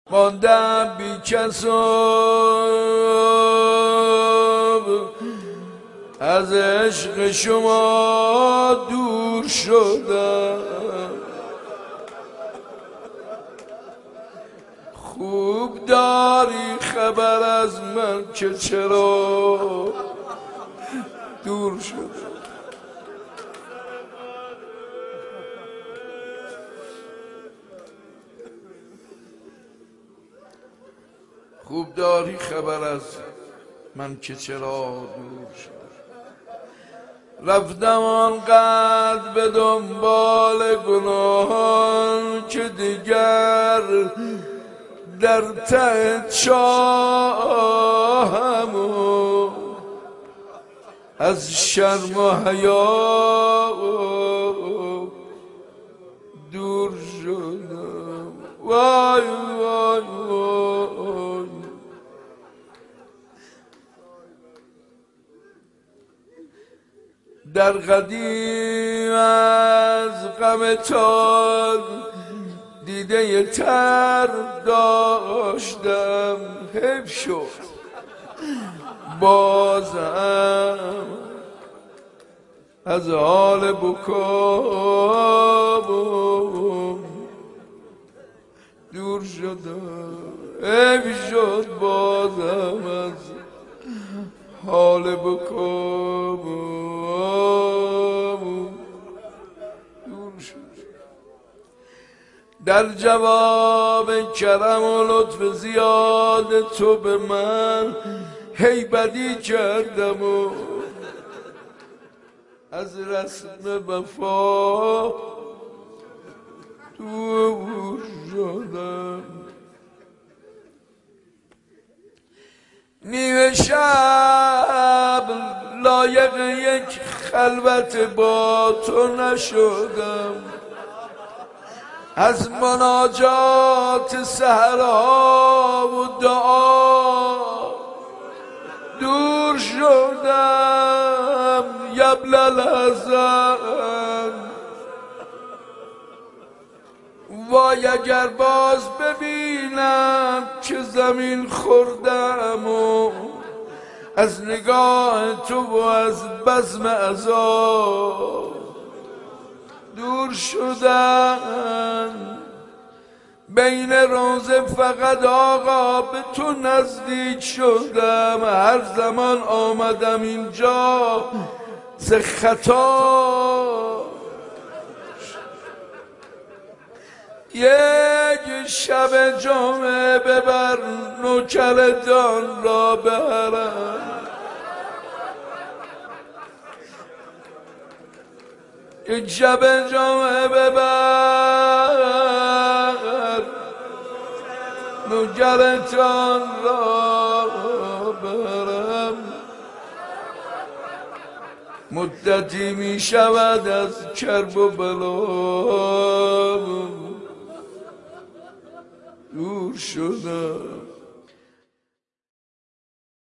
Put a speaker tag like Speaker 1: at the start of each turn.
Speaker 1: ماندم بی کس و از عشق شما دور شدم. خوب داری خبر از من که چرا دور شدم. خوب داری خبر از من که چرا دور شدم. رفتم آنقدر به دنبال گناهان که دیگر در ته چاهم و از شرم و حیا دور شدم. وای وای وای در قدیم از غم تار دیده تر داشتم. حیف شد بازم از حال بکام دور شدم. حیف شد بازم از حال بکام دور شد. در جواب کرم و لطف زیاد تو به من هی بدی کردم و از رسم وفا دور شدم. نیمه شب لایق یک خلوت با تو نشدم. از مناجات سحرها و دعا دور شدم. یبل الحزن وای اگر باز ببینم که زمین خوردم و از نگاه تو و از بزم عذاب دور شدم. بین روزه فقط آقا به تو نزدیک شدم. هر زمان آمدم اینجا ز خطا یک شب جمعه ببر نوکرتان را برم. یک شب جمعه ببر نوکرتان را برم. مدتی می شود از کرب و بلا دور شدم.